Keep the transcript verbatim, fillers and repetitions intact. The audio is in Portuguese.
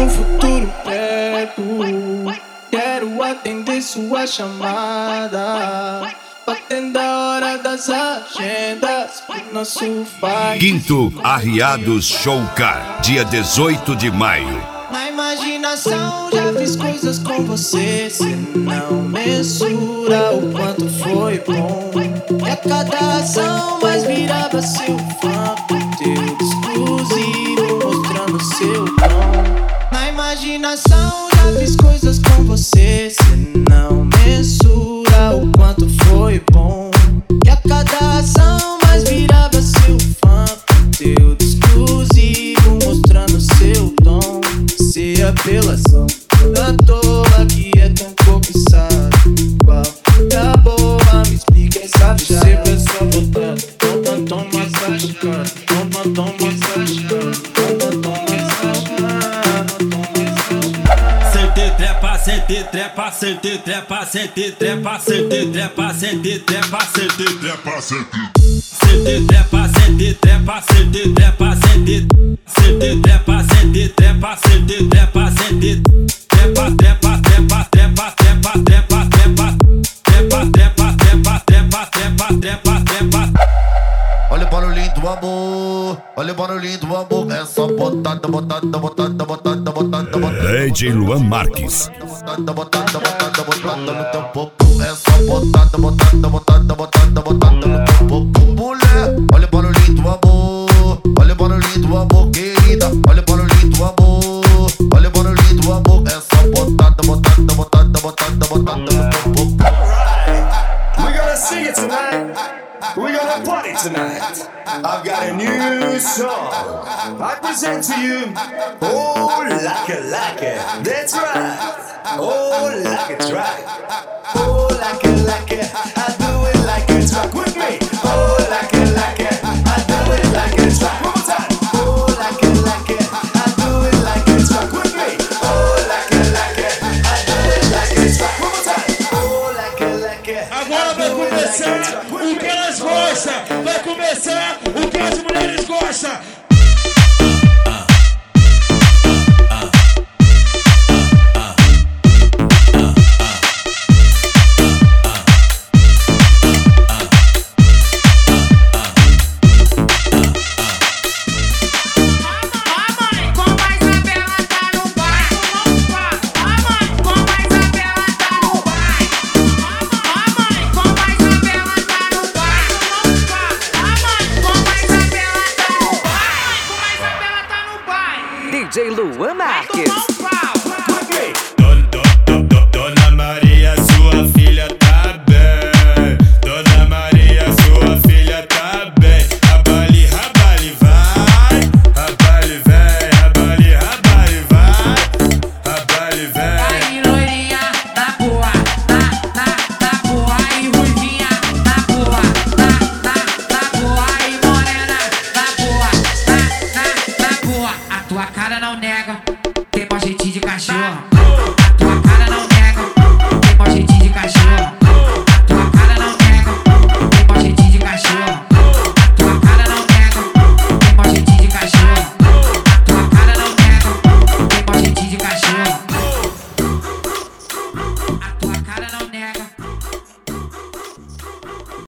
no futuro perto, quero atender sua chamada, batendo a hora das agendas pro nosso fight. Quinto Arriados Showcar, dia dezoito de maio. Na imaginação já fiz coisas com você, cê não mensura o quanto foi bom. E a cada ação mais virava seu fã, conteúdo exclusivo mostrando seu dom. Na imaginação já fiz coisas com você, cê não mensura o quanto foi bom. E a cada ação mais virava seu fã, conteúdo exclusivo mostrando seu dom. Se apelação toda toa que é tão cobiçado, qual da boa me explica essa chave. Sempre é só botar toma, toma, massagem, toma, toma, massagem, toma, toma, massagem. Sente trepa, sente trepa, sente trepa, sente trepa, sente trepa, sente trepa, sente trepa, sente trepa, sente trepa, sente trepa, sente sente trepa, sente trepa, sente trepa, sente trepa, trepa, trepa, trepa, trepa, trepa, trepa, trepa, trepa, trepa, trepa, trepa, trepa, trepa. Olha o barulhinho do amor, olha o barulhinho do amor. É só botada, botada, botada, botada, botada, botada. D J Luan Marques. Botada, botada, botada, botada no teu popô. É só botada, botada, botada, botada, botada no teu popô. Mulher, olha o barulhinho do amor, olha o barulhinho do amor, querida. Olha o barulhinho do amor, olha o barulhinho do amor. É só botada, botada, botada, botada, botada no teu popô. We gonna sing it tonight. We gonna party tonight. I've got a new song I present to you. Oh, like it, like it. That's right. Oh, like it's right. Oh, like it, like it. I do it like it's right. With me. Oh, like it, like it. I do it like it's right. One more time. Oh, like it, like it. I do it like it's right. With me. Oh, like it, like it. I do it like it's right. One more time. Oh, like it, like it. Agora vai começar o que elas gostam. Vai começar o que as mulheres gostam. D J Luan Marques.